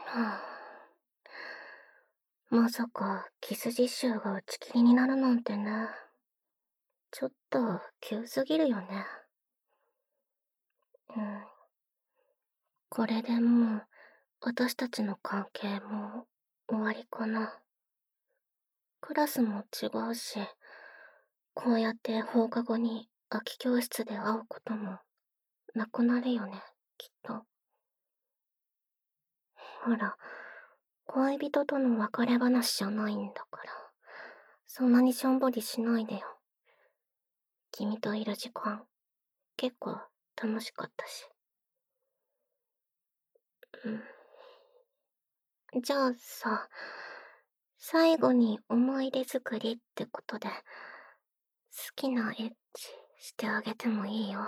まさかキス実習が打ち切りになるなんてね。ちょっと急すぎるよね。うん。これでもう私たちの関係も終わりかな。クラスも違うし、こうやって放課後に空き教室で会うこともなくなるよね、きっと。ほら、恋人との別れ話じゃないんだから、そんなにしょんぼりしないでよ。君といる時間、結構楽しかったし。じゃあさ、最後に思い出作りってことで、好きなエッチしてあげてもいいよ。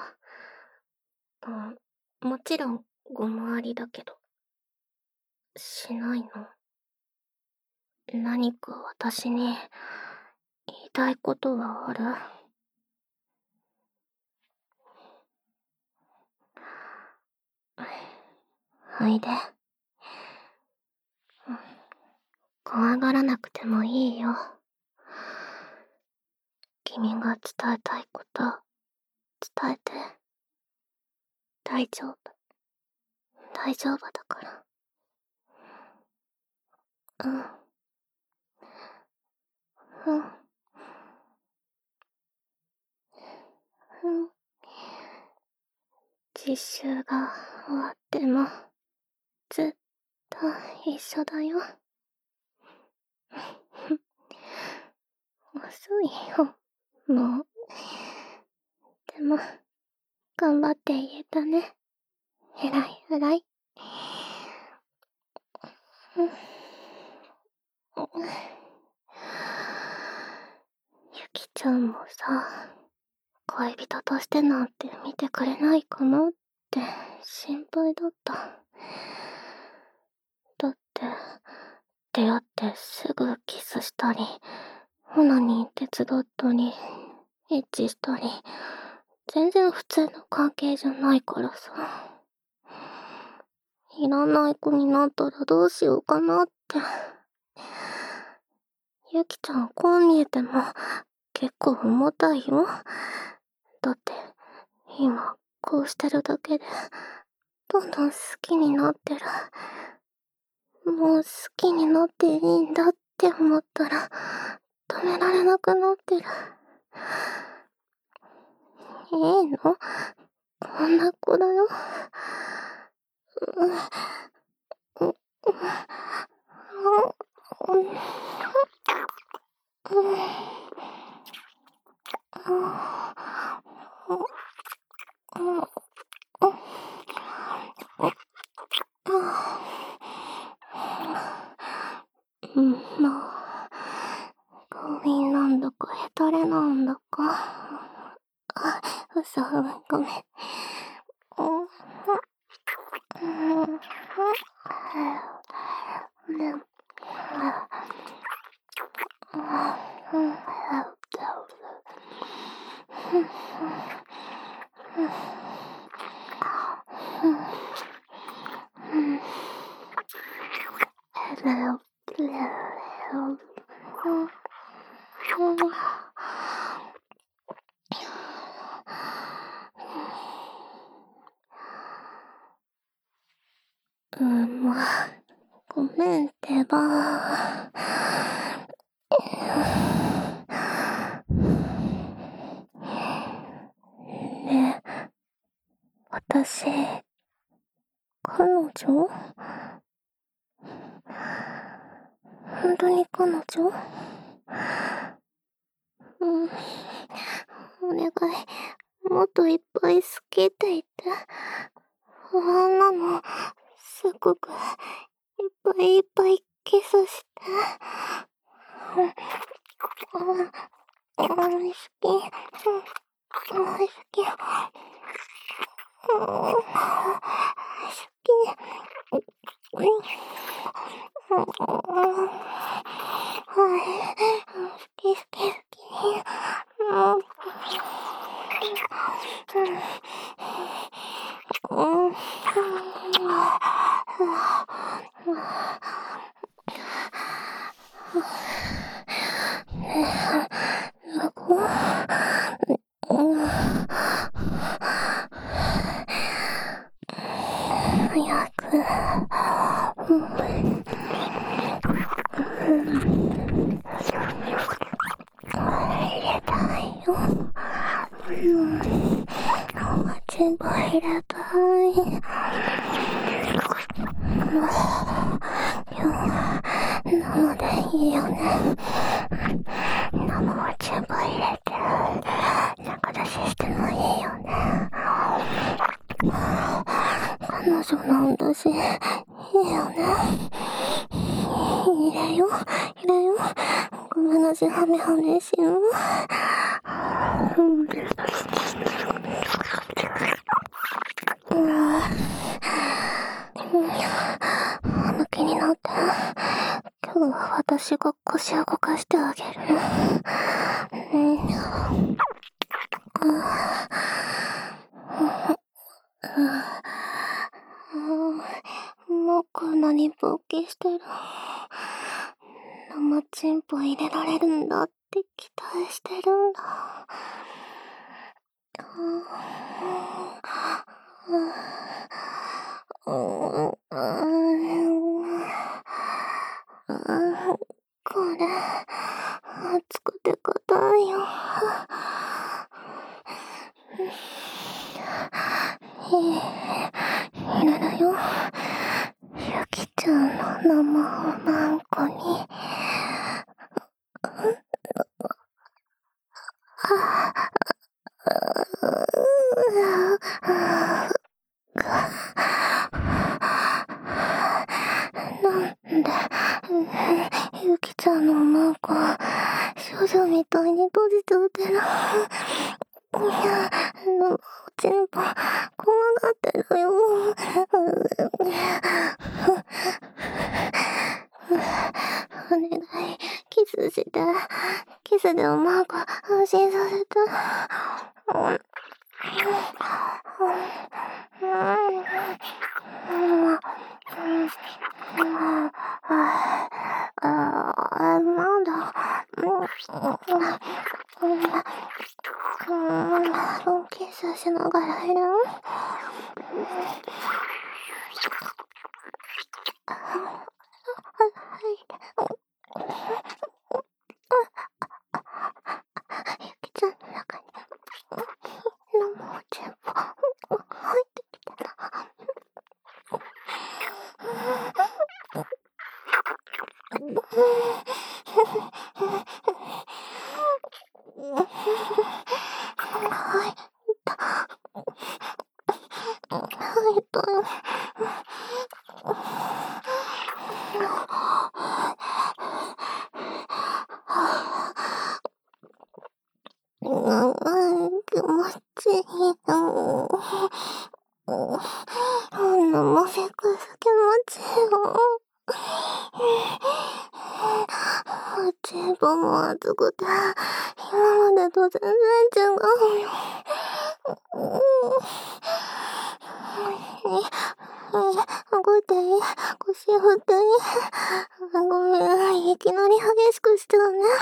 もちろん、ごもありだけど。しないの？何か私に言いたいことはある？おいで。怖がらなくてもいいよ。君が伝えたいこと、伝えて。大丈夫。大丈夫だから。うん。うん。うん。実習が終わっても、ずっと一緒だよ。遅いよ、もう。でも、頑張って言えたね。えらいえらい。ゆきちゃんもさ、恋人としてなんて見てくれないかなって心配だった。だって、出会ってすぐキスしたり、オナニー手伝ったり、エッチしたり、全然普通の関係じゃないからさ。いらない子になったらどうしようかなって。ゆきちゃんこう見えても結構重たいよ。だって今こうしてるだけでどんどん好きになってる。もう好きになっていいんだって思ったら止められなくなってる。いいの？こんな子だよ。うん。まあ、強引なんだかヘタレなんだか。嘘、ごめん。もう、ごめんってば。ねえ、私、彼女？本当に彼女？うん。お願い、もっといっぱい好きって言って。不安なの。すごく、いっぱいいっぱいキスして。大好き。大好き。大好き。好き好き好き。 全部入れたい。生でいいよね。生を全部入れて中出ししてもいいよね。彼女なんだしいいよね。入れよごめんなさい、ハメハメしよう。気になって、今日は私が腰を動かしてあげる。もうこんなに勃起してる。生チンポ入れられるんだって期待してるんだ。これ熱くて硬いよ。入れるよ。ゆきちゃんの生を何個に。なんでゆきちゃんのマンコ少女みたいに閉じちゃってる。いや、チンポ怖がってるよ。お願い、キスして。キスでおマンコ安心させて。なんだ。キスしながらいる。ゆきちゃんの中に生を全部入ってきてた。入ったよ。気持ちいいの。生セックス気持ちいいよ。チンポも熱くて今までと全然違うよ。動いていい？腰振っていい？ごめん、いきなり激しくしちゃうね。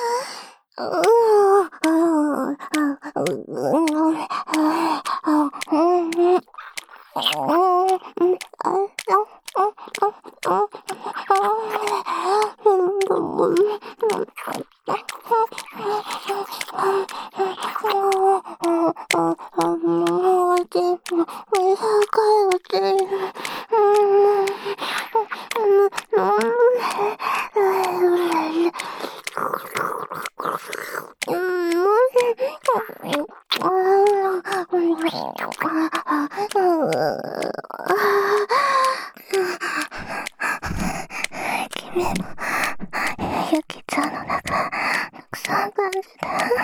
君もゆきちゃんの中たくさん感じて、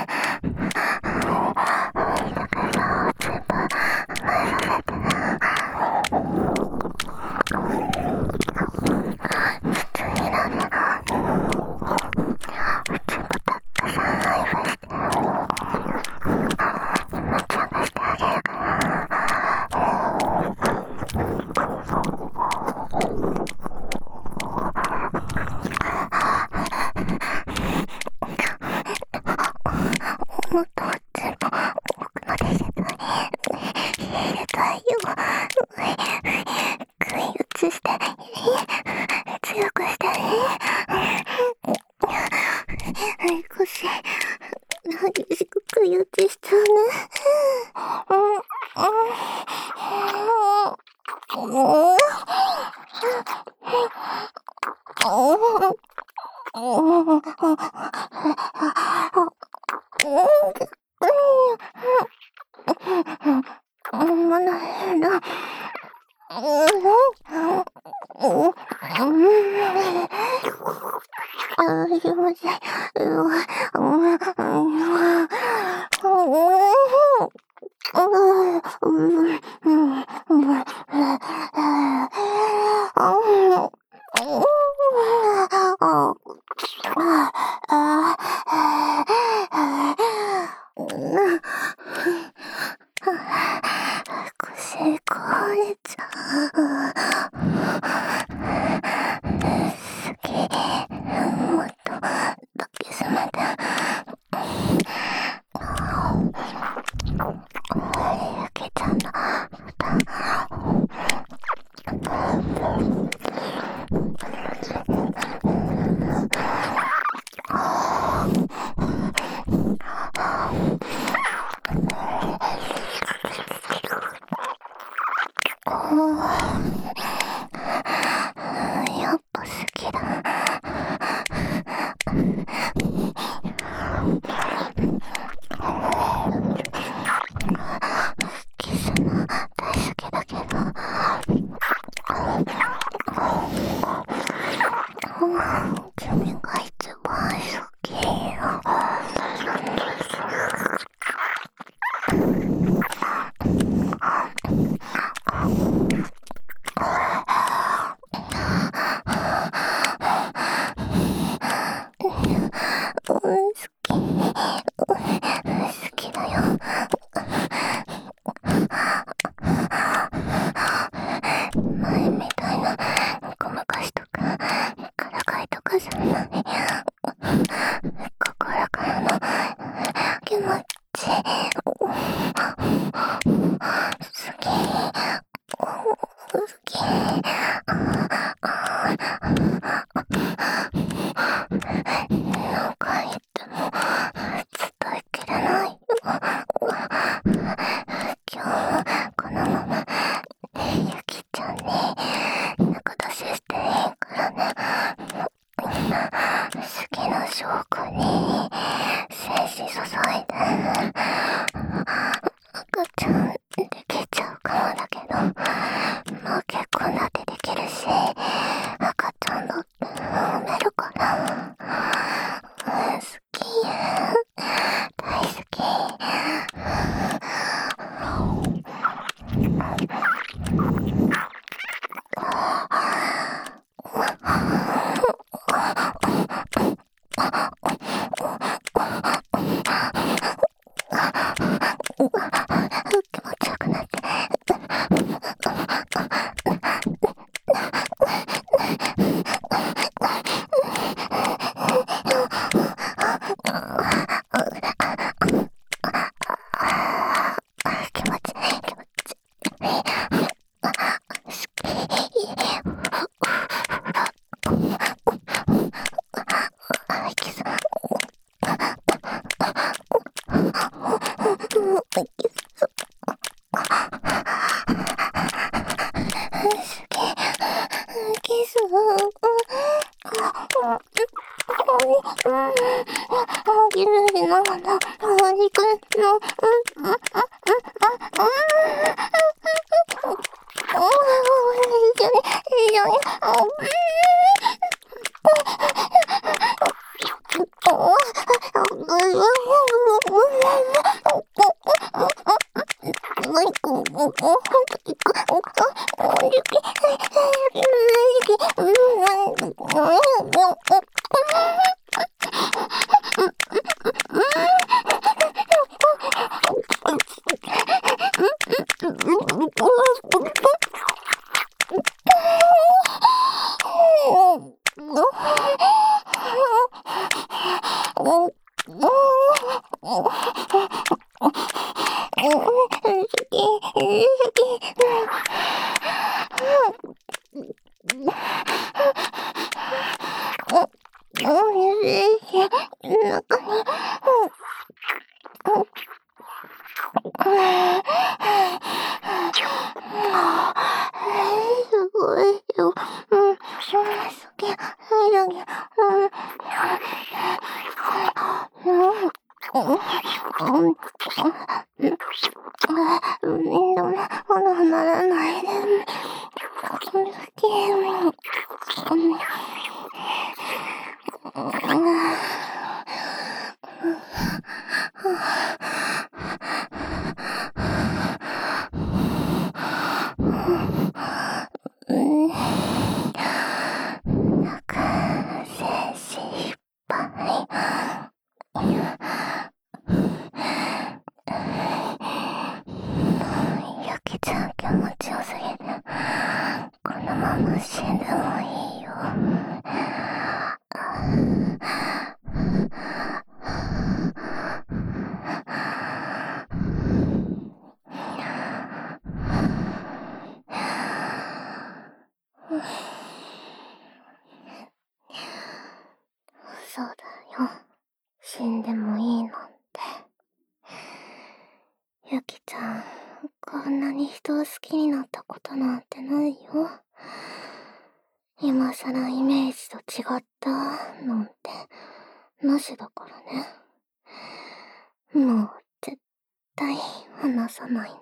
だから全部甘えさせてね。普通になる。全部たくさん配布してめっちゃ出してあげるから。 スして、強くして、腰、激しく食い打ちしちゃうね。まだ変だ。気持ちいい。腰壊れちゃう。好き。もっと抱きしめて。ゆきちゃんのやっぱ好きだ。キスも大好きだけど、君が一番好きよ。好きだよ。前みたいなごまかしとかからかいとかじゃない。心からの気持ち好き。好き。何回言っても伝えきれないよ。今日はこのままゆきちゃんに仲出ししていいからね。今好きな証拠に精子注いで、赤ちゃんできちゃうかもだけど、もう結婚だってできるし、赤ちゃんだって産めるから。好き。大好き。気持ちよくなって。気持ちいい、気持ちいい。好き。キス。キス。キス。キスしながら、お肉の、一緒に、 すごいよ。好き、入るに、みんな、まだならないで。好き。失敗。ゆきちゃん気持ちよすぎて、このまま死んでもいいよ。そうだよ。死んでもいいなんて。ゆきちゃん、こんなに人を好きになったことなんてないよ。今さらイメージと違ったなんてなしだからね。もう絶対話さない。